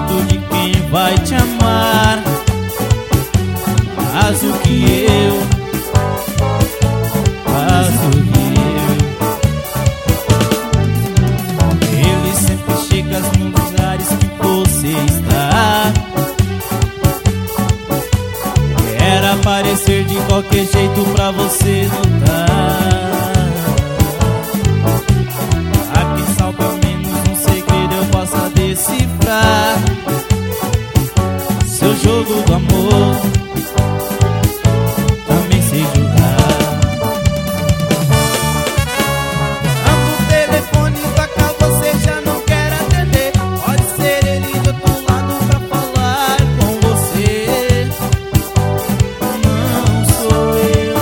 jeito de quem vai te amar. Faz o que eu faço, ele sempre chega nos lugares que você está. Quer aparecer de qualquer jeito pra você notar. A quem salve ao menos um segredo eu possa decifrar. Seu jogo do amor também sei jogar. Amo o telefone, toca, você já não quer atender. Pode ser ele de outro lado pra falar com você. Não sou eu.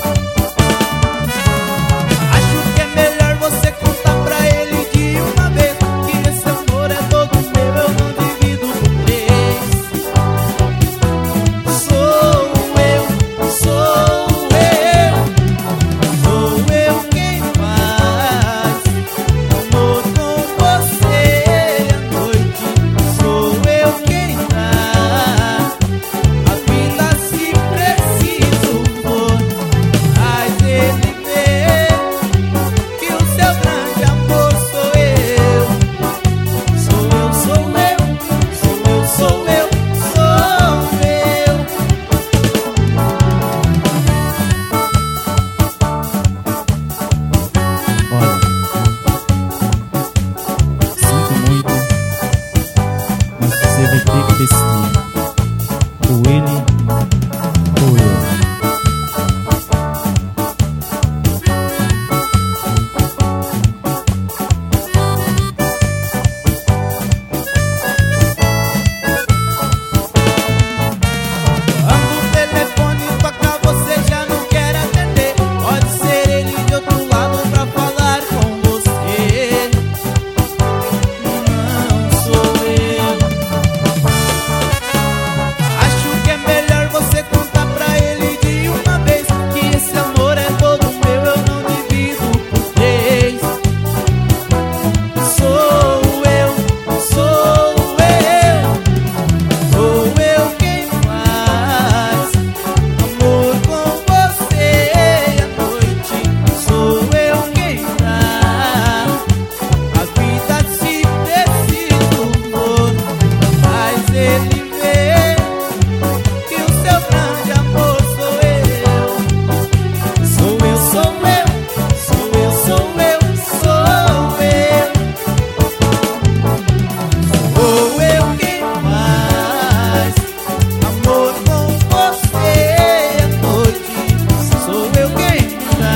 Acho que é melhor você contar pra ele de uma vez que esse amor é todo meu, eu não divido por três. Sou eu quem faz amor com você à noite. Sou eu quem dá a vida se preciso for. Faz ele ver que o seu grande amor sou eu. Sou eu. Olha, sinto muito, mas você vai ter que decidir. Ou ele ou eu. Ando o telefone, toca, você já não quer atender. Pode ser ele de outro lado pra falar com você. Não sou eu. Acho que é melhor você contar pra ele de uma vez que esse amor é todo meu, eu não divido por três. Sou eu quem faz amor com você à noite. Sou eu quem dá a vida se preciso for. Faz ele ver que o seu grande amor sou eu. Sou eu. Sou eu quem faz amor com você à noite. Sou eu quem dá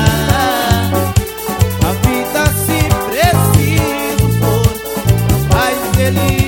a vida se preciso for. Faz ele